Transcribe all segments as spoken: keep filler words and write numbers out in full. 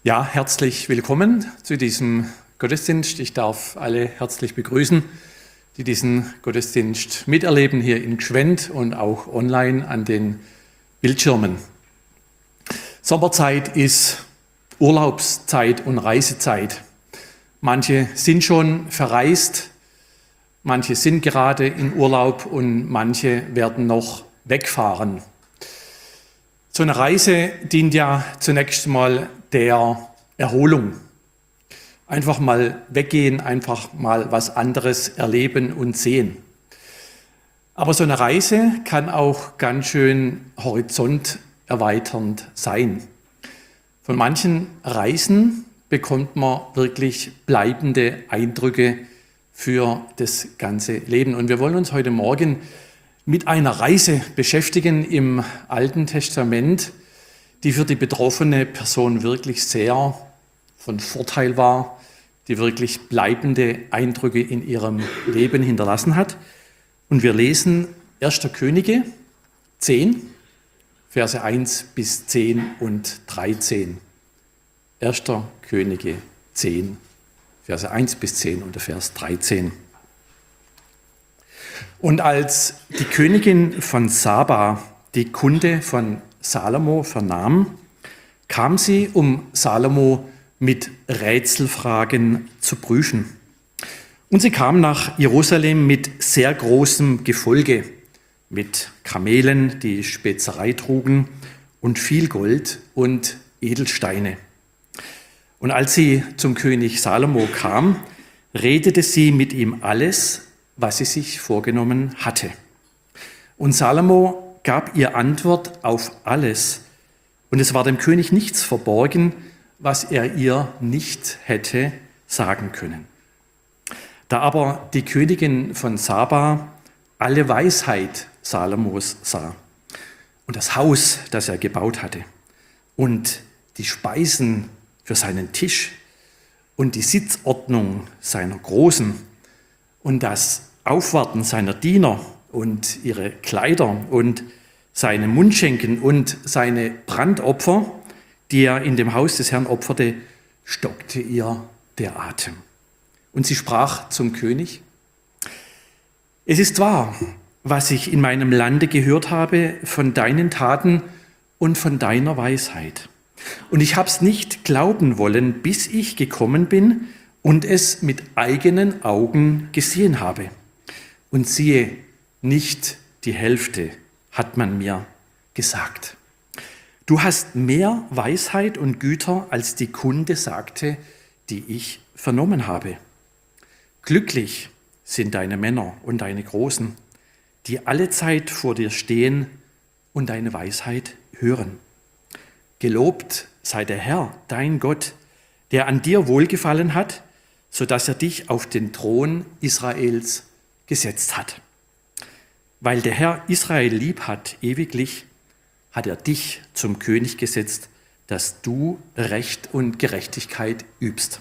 Ja, herzlich willkommen zu diesem Gottesdienst. Ich darf alle herzlich begrüßen, die diesen Gottesdienst miterleben hier in Gschwend und auch online an den Bildschirmen. Sommerzeit ist Urlaubszeit und Reisezeit. Manche sind schon verreist, manche sind gerade in Urlaub und manche werden noch wegfahren. So eine Reise dient ja zunächst mal der Erholung. Einfach mal weggehen, einfach mal was anderes erleben und sehen. Aber so eine Reise kann auch ganz schön horizonterweiternd sein. Von manchen Reisen bekommt man wirklich bleibende Eindrücke für das ganze Leben. Und wir wollen uns heute Morgen mit einer Reise beschäftigen im Alten Testament, die für die betroffene Person wirklich sehr von Vorteil war, die wirklich bleibende Eindrücke in ihrem Leben hinterlassen hat. Und wir lesen erster Könige zehn, Verse eins bis zehn und dreizehn. erster Könige zehn, Verse eins bis zehn und der Vers dreizehn. Und als die Königin von Saba die Kunde von Salomo vernahm, kam sie, um Salomo mit Rätselfragen zu prüfen. Und sie kam nach Jerusalem mit sehr großem Gefolge, mit Kamelen, die Spezerei trugen, und viel Gold und Edelsteine. Und als sie zum König Salomo kam, redete sie mit ihm alles, was sie sich vorgenommen hatte. Und Salomo gab ihr Antwort auf alles. Und es war dem König nichts verborgen, was er ihr nicht hätte sagen können. Da aber die Königin von Saba alle Weisheit Salomos sah und das Haus, das er gebaut hatte und die Speisen für seinen Tisch und die Sitzordnung seiner Großen und das Aufwarten seiner Diener und ihre Kleider und seine Mundschenken und seine Brandopfer, die er in dem Haus des Herrn opferte, stockte ihr der Atem. Und sie sprach zum König: Es ist wahr, was ich in meinem Lande gehört habe von deinen Taten und von deiner Weisheit. Und ich habe es nicht glauben wollen, bis ich gekommen bin und es mit eigenen Augen gesehen habe. Und siehe, nicht die Hälfte hat man mir gesagt. Du hast mehr Weisheit und Güter, als die Kunde sagte, die ich vernommen habe. Glücklich sind deine Männer und deine Großen, die alle Zeit vor dir stehen und deine Weisheit hören. Gelobt sei der Herr, dein Gott, der an dir wohlgefallen hat, sodass er dich auf den Thron Israels gesetzt hat. Weil der Herr Israel lieb hat, ewiglich, hat er dich zum König gesetzt, dass du Recht und Gerechtigkeit übst.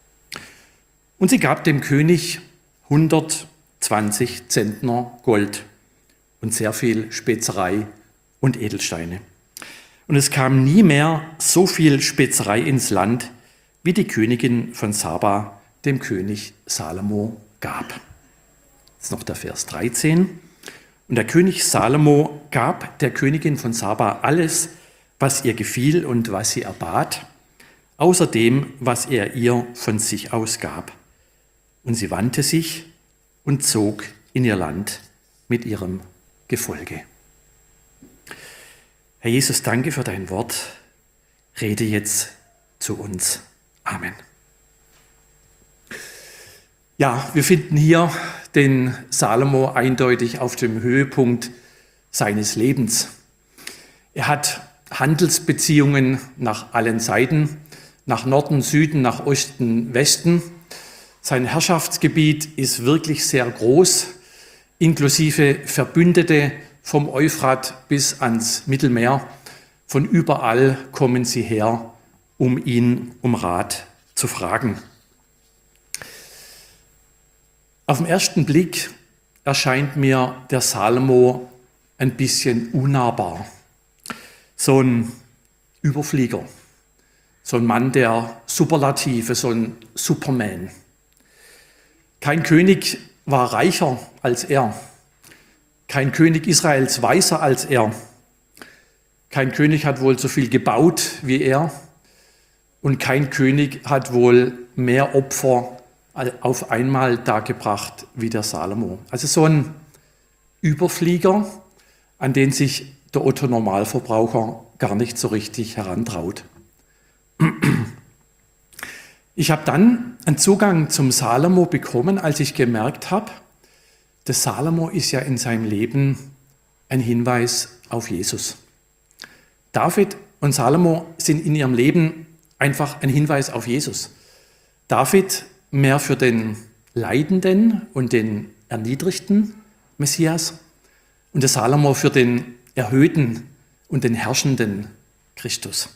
Und sie gab dem König hundertzwanzig Zentner Gold und sehr viel Spezerei und Edelsteine. Und es kam nie mehr so viel Spezerei ins Land, wie die Königin von Saba dem König Salomo gab. Jetzt noch der Vers dreizehn. Und der König Salomo gab der Königin von Saba alles, was ihr gefiel und was sie erbat, außer dem, was er ihr von sich aus gab. Und sie wandte sich und zog in ihr Land mit ihrem Gefolge. Herr Jesus, danke für dein Wort. Rede jetzt zu uns. Amen. Ja, wir finden hier den Salomo eindeutig auf dem Höhepunkt seines Lebens. Er hat Handelsbeziehungen nach allen Seiten, nach Norden, Süden, nach Osten, Westen. Sein Herrschaftsgebiet ist wirklich sehr groß, inklusive Verbündete vom Euphrat bis ans Mittelmeer. Von überall kommen sie her, um ihn um Rat zu fragen. Auf den ersten Blick erscheint mir der Salomo ein bisschen unnahbar. So ein Überflieger, so ein Mann der Superlative, so ein Superman. Kein König war reicher als er. Kein König Israels weiser als er. Kein König hat wohl so viel gebaut wie er. Und kein König hat wohl mehr Opfer auf einmal dargebracht wie der Salomo. Also so ein Überflieger, an den sich der Otto-Normalverbraucher gar nicht so richtig herantraut. Ich habe dann einen Zugang zum Salomo bekommen, als ich gemerkt habe, der Salomo ist ja in seinem Leben ein Hinweis auf Jesus. David und Salomo sind in ihrem Leben einfach ein Hinweis auf Jesus. David mehr für den leidenden und den erniedrigten Messias und der Salomo für den erhöhten und den herrschenden Christus.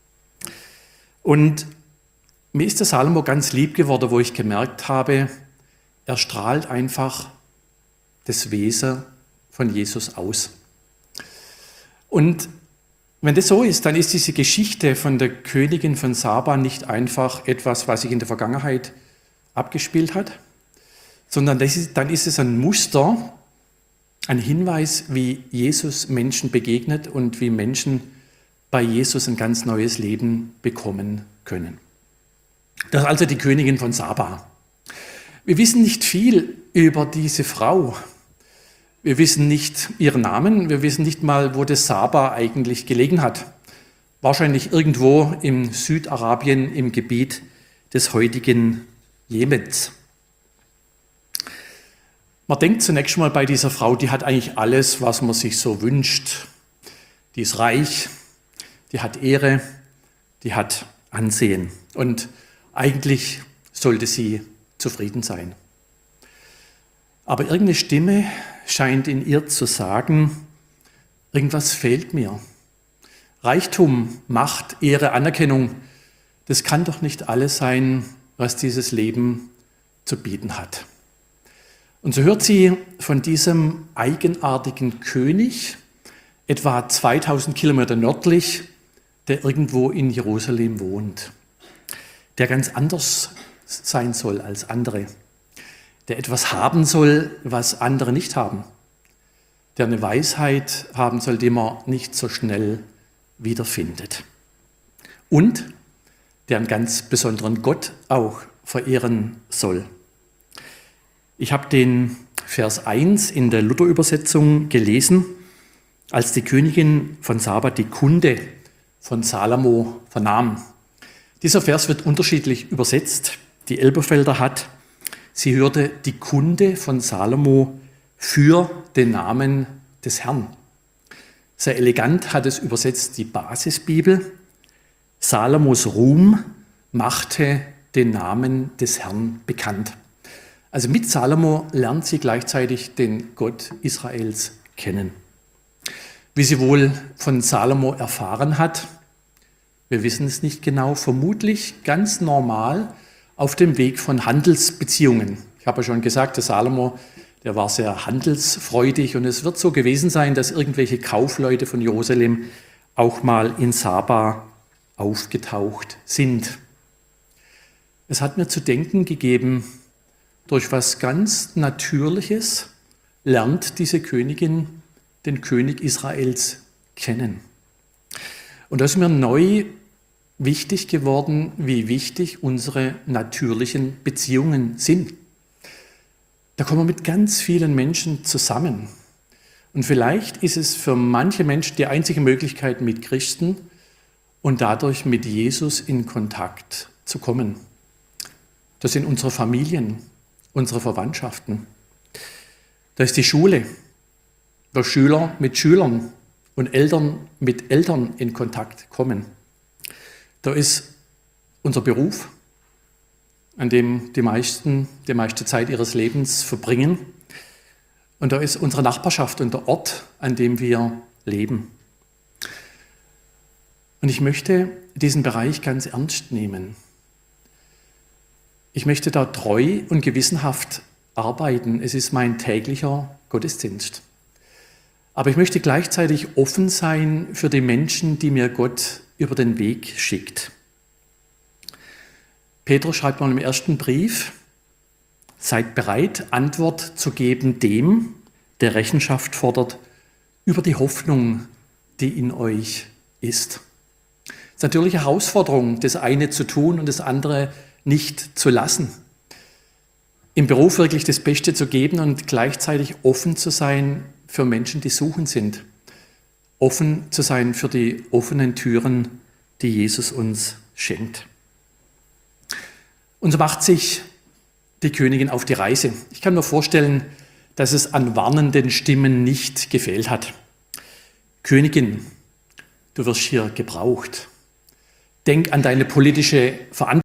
Und mir ist der Salomo ganz lieb geworden, wo ich gemerkt habe, er strahlt einfach das Wesen von Jesus aus. Und wenn das so ist, dann ist diese Geschichte von der Königin von Saba nicht einfach etwas, was sich in der Vergangenheit abgespielt hat, sondern das ist, dann ist es ein Muster, ein Hinweis, wie Jesus Menschen begegnet und wie Menschen bei Jesus ein ganz neues Leben bekommen können. Das ist also die Königin von Saba. Wir wissen nicht viel über diese Frau. Wir wissen nicht ihren Namen, wir wissen nicht mal, wo das Saba eigentlich gelegen hat. Wahrscheinlich irgendwo im Südarabien im Gebiet des heutigen Jemens. Man denkt zunächst mal bei dieser Frau, die hat eigentlich alles, was man sich so wünscht. Die ist reich, die hat Ehre, die hat Ansehen. Und eigentlich sollte sie zufrieden sein. Aber irgendeine Stimme scheint in ihr zu sagen, irgendwas fehlt mir. Reichtum, Macht, Ehre, Anerkennung, das kann doch nicht alles sein, was dieses Leben zu bieten hat. Und so hört sie von diesem eigenartigen König, etwa zweitausend Kilometer nördlich, der irgendwo in Jerusalem wohnt, der ganz anders sein soll als andere, der etwas haben soll, was andere nicht haben, der eine Weisheit haben soll, die man nicht so schnell wiederfindet und der einen ganz besonderen Gott auch verehren soll. Ich habe den Vers eins in der Luther-Übersetzung gelesen, als die Königin von Saba die Kunde von Salomo vernahm. Dieser Vers wird unterschiedlich übersetzt. Die Elberfelder hat, sie hörte die Kunde von Salomo für den Namen des Herrn. Sehr elegant hat es übersetzt die Basisbibel. Salomos Ruhm machte den Namen des Herrn bekannt. Also mit Salomo lernt sie gleichzeitig den Gott Israels kennen. Wie sie wohl von Salomo erfahren hat, wir wissen es nicht genau, vermutlich ganz normal auf dem Weg von Handelsbeziehungen. Ich habe ja schon gesagt, der Salomo, der war sehr handelsfreudig und es wird so gewesen sein, dass irgendwelche Kaufleute von Jerusalem auch mal in Saba aufgetaucht sind. Es hat mir zu denken gegeben, durch was ganz Natürliches lernt diese Königin den König Israels kennen. Und da ist mir neu wichtig geworden, wie wichtig unsere natürlichen Beziehungen sind. Da kommen wir mit ganz vielen Menschen zusammen. Und vielleicht ist es für manche Menschen die einzige Möglichkeit, mit Christen und dadurch mit Jesus in Kontakt zu kommen. Das sind unsere Familien, unsere Verwandtschaften. Da ist die Schule, wo Schüler mit Schülern und Eltern mit Eltern in Kontakt kommen. Da ist unser Beruf, an dem die meisten die meiste Zeit ihres Lebens verbringen. Und da ist unsere Nachbarschaft und der Ort, an dem wir leben. Und ich möchte diesen Bereich ganz ernst nehmen. Ich möchte da treu und gewissenhaft arbeiten. Es ist mein täglicher Gottesdienst. Aber ich möchte gleichzeitig offen sein für die Menschen, die mir Gott über den Weg schickt. Petrus schreibt mal im ersten Brief: Seid bereit, Antwort zu geben dem, der Rechenschaft fordert über die Hoffnung, die in euch ist. Es ist natürlich eine Herausforderung, das eine zu tun und das andere nicht zu lassen. Im Beruf wirklich das Beste zu geben und gleichzeitig offen zu sein für Menschen, die suchend sind. Offen zu sein für die offenen Türen, die Jesus uns schenkt. Und so macht sich die Königin auf die Reise. Ich kann mir vorstellen, dass es an warnenden Stimmen nicht gefehlt hat. Königin, du wirst hier gebraucht. Denk an deine politische Verantwortung.